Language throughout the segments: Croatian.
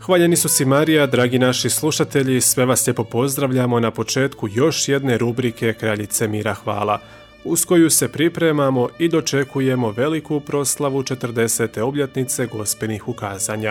Hvaljeni su si Marija, dragi naši slušatelji, sve vas lijepo pozdravljamo na početku još jedne rubrike Kraljice mira hvala, uz koju se pripremamo i dočekujemo veliku proslavu 40. obljetnice Gospelnih ukazanja.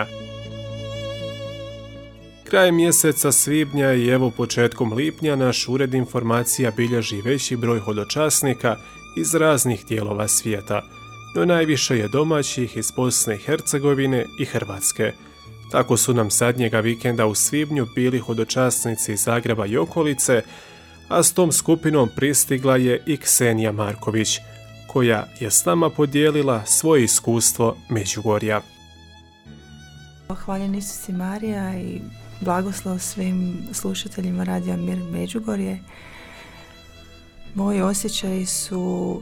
Krajem mjeseca svibnja i evo početkom lipnja naš ured informacija bilježi veći broj hodočasnika iz raznih dijelova svijeta, no najviše je domaćih iz Bosne i Hercegovine i Hrvatske. Tako su nam zadnjega vikenda u svibnju bili hodočasnici iz Zagreba i okolice, a s tom skupinom pristigla je i Ksenija Marković, koja je s nama podijelila svoje iskustvo Međugorja. Hvaljeni su si Marija i blagoslov svim slušateljima Radija Mir Međugorje. Moji osjećaji su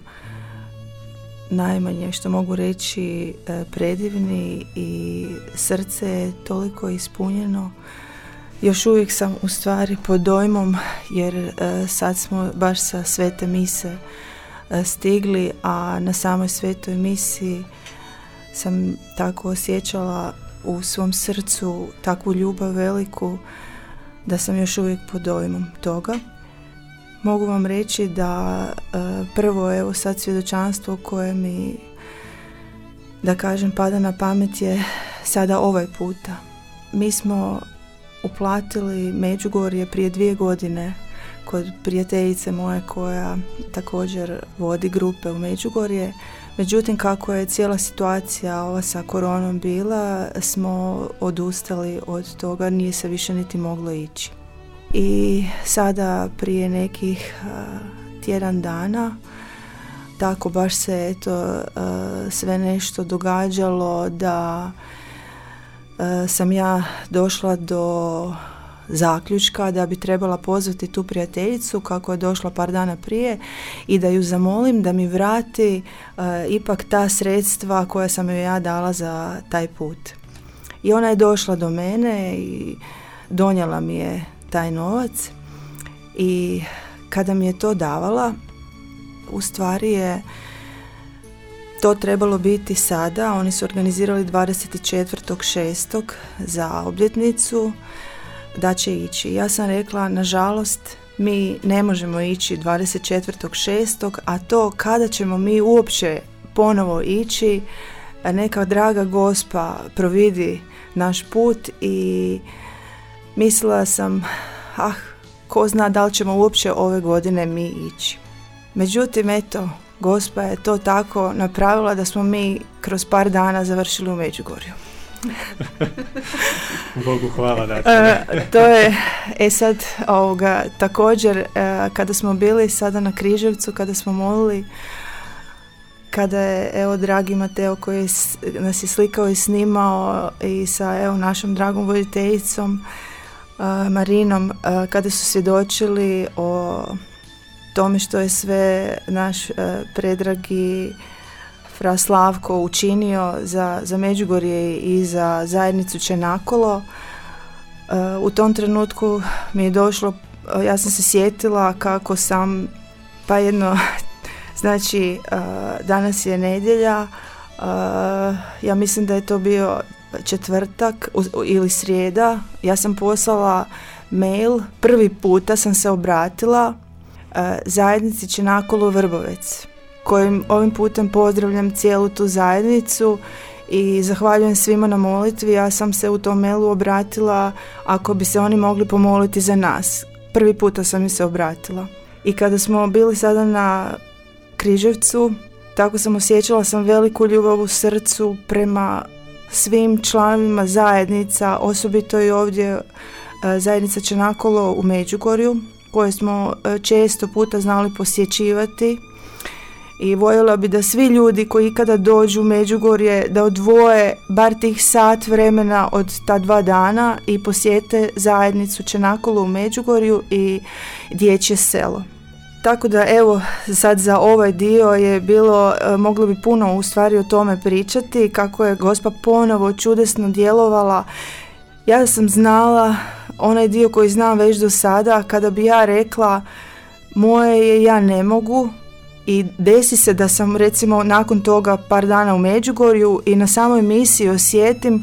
najmanje što mogu reći predivni i srce je toliko ispunjeno. Još uvijek sam u stvari pod dojmom jer sad smo baš sa svete mise stigli, a na samoj svetoj misi sam tako osjećala u svom srcu takvu ljubav veliku da sam još uvijek pod dojmom toga. Mogu vam reći da prvo evo sad svjedočanstvo koje mi, da kažem, pada na pamet je sada ovaj puta. Mi smo uplatili Međugorje prije 2 godine kod prijateljice moje koja također vodi grupe u Međugorje. Međutim, kako je cijela situacija ova sa koronom bila, smo odustali od toga, nije se više niti moglo ići. I sada prije nekih tjedan dana, tako baš se sve nešto događalo da sam ja došla do zaključka da bi trebala pozvati tu prijateljicu kako je došla par dana prije i da ju zamolim da mi vrati ipak ta sredstva koja sam joj ja dala za taj put. I ona je došla do mene i donijela mi je taj novac i kada mi je to davala, u stvari je to trebalo biti sada. Oni su organizirali 24.6. za obljetnicu da će ići. Ja sam rekla, nažalost, mi ne možemo ići 24.6. a to kada ćemo mi uopće ponovo ići, neka draga Gospa providi naš put. I mislila sam, ko zna da li ćemo uopće ove godine mi ići. Međutim, eto, Gospa je to tako napravila da smo mi kroz par dana završili u Međugorju. Bogu hvala. To je, sad također kada smo bili sada na Križevcu, kada smo molili, kada je evo dragi Mateo koji nas je slikao i snimao i sa evo našom dragom voditeljicom Marinom, kada su svjedočili o tome što je sve naš predragi fra Slavko učinio za Međugorje i za zajednicu Čenakolo. U tom trenutku mi je došlo, ja sam se sjetila kako sam, znači danas je nedjelja, ja mislim da je to bio četvrtak ili srijeda, ja sam poslala mail, prvi puta sam se obratila zajednici Čenakolo Vrbovec, kojim ovim putem pozdravljam cijelu tu zajednicu i zahvaljujem svima na molitvi. Ja sam se u tom mailu obratila ako bi se oni mogli pomoliti za nas. Prvi puta sam im se obratila. I kada smo bili sada na Križevcu, tako sam osjećala veliku ljubav u srcu prema svim članovima zajednica, osobito i ovdje zajednica Čenakolo u Međugorju, koje smo često puta znali posjećivati. I voljela bi da svi ljudi koji ikada dođu u Međugorje da odvoje bar tih sat vremena od ta 2 dana i posjete zajednicu Čenakolo u Međugorju i dječje selo. Tako da evo sad za ovaj dio je bilo, moglo bi puno u stvari o tome pričati, kako je Gospa ponovo čudesno djelovala. Ja sam znala onaj dio koji znam već do sada, kada bi ja rekla moje je, ja ne mogu, i desi se da sam recimo nakon toga par dana u Međugorju i na samoj misiji osjetim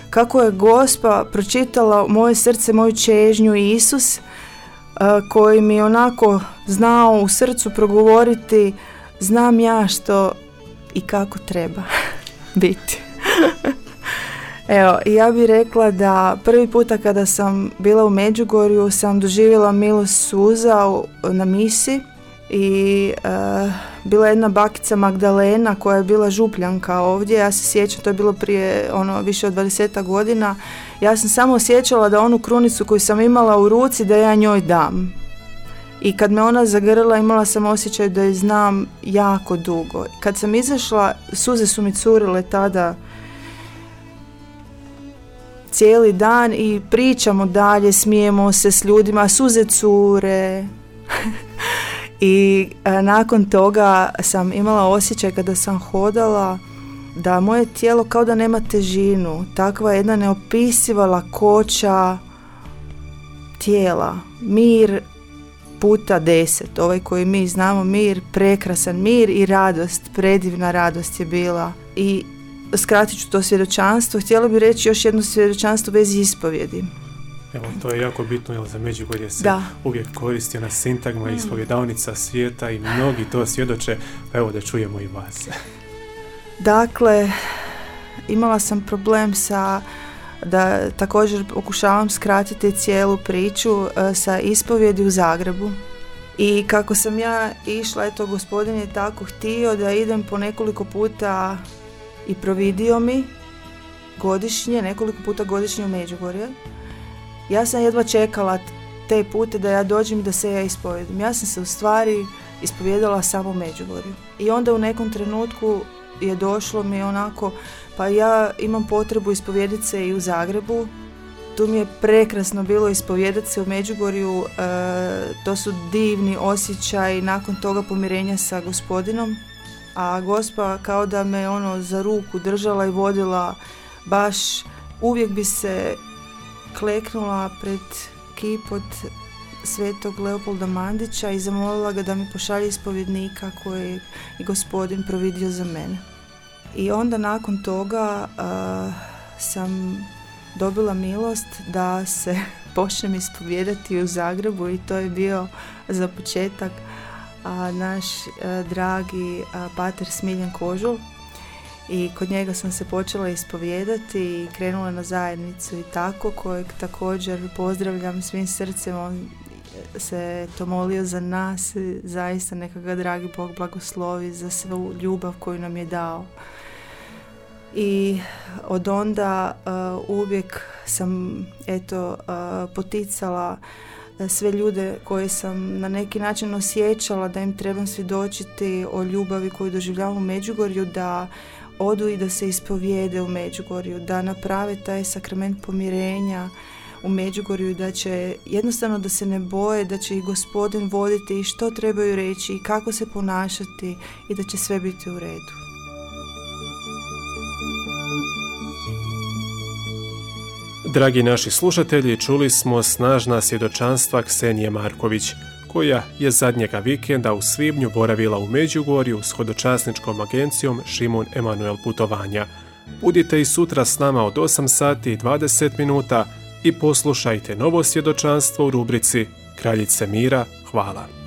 kako je Gospa pročitala moje srce, moju čežnju i Isus, koji mi onako znao u srcu progovoriti, znam ja što i kako treba biti. Evo, ja bih rekla da prvi puta kada sam bila u Međugorju sam doživjela milost suza na misi i bila je jedna bakica Magdalena koja je bila župljanka ovdje. Ja se sjećam, to je bilo prije više od 20 godina. Ja sam samo osjećala da onu krunicu koju sam imala u ruci da ja njoj dam. I kad me ona zagrla imala sam osjećaj da je znam jako dugo. Kad sam izašla, suze su mi curile tada cijeli dan i pričamo dalje, smijemo se s ljudima, suze cure. I nakon toga sam imala osjećaj kada sam hodala da moje tijelo kao da nema težinu, takva jedna neopisiva lakoća tijela, mir puta 10, ovaj koji mi znamo, mir, prekrasan mir i radost, predivna radost je bila. I skratit ću to svjedočanstvo, htjela bih reći još jedno svjedočanstvo bez ispovjedi. Evo, to je jako bitno, jer za Međugorje se uvijek koristi ona sintagma ispovjedavnica svijeta i mnogi to svjedoče, pa evo da čujemo i vas. Dakle, imala sam problem da također pokušavam skratiti cijelu priču sa ispovjedi u Zagrebu. I kako sam ja išla, eto, Gospodin je tako htio da idem po nekoliko puta i providio mi nekoliko puta godišnje u Međugorje. Ja sam jedva čekala te pute da ja dođem i da se ja ispovjedim. Ja sam se u stvari ispovjedala samo u Međugorju. I onda u nekom trenutku je došlo mi onako, pa ja imam potrebu ispovjediti se i u Zagrebu. Tu mi je prekrasno bilo ispovjedati se u Međugorju, to su divni osjećaj nakon toga pomirenja sa Gospodinom. A Gospa kao da me za ruku držala i vodila, baš uvijek bi se kleknula pred kip od svetog Leopolda Mandića i zamolila ga da mi pošalje ispovjednika koji je Gospodin providio za mene. I onda nakon toga sam dobila milost da se počnem ispovjedati u Zagrebu i to je bio za početak naš dragi pater Smiljan Kožul. I kod njega sam se počela ispovijedati i krenula na zajednicu i tako, kojeg također pozdravljam svim srcem. On se to molio za nas, zaista neka ga dragi Bog blagoslovi za svu ljubav koju nam je dao. I od onda uvijek sam poticala sve ljude koje sam na neki način osjećala da im trebam svjedočiti o ljubavi koju doživljavam u Međugorju, da odu i da se ispovijede u Međugorju, da naprave taj sakrament pomirenja u Međugorju, da će jednostavno da se ne boje, da će ih Gospodin voditi i što trebaju reći i kako se ponašati i da će sve biti u redu. Dragi naši slušatelji, čuli smo snažna svjedočanstva Ksenije Marković, koja je zadnjega vikenda u svibnju boravila u Međugorju s hodočasničkom agencijom Šimun Emanuel putovanja. Budite i sutra s nama od 8 sati i 20 minuta i poslušajte novo svjedočanstvo u rubrici Kraljice mira, hvala.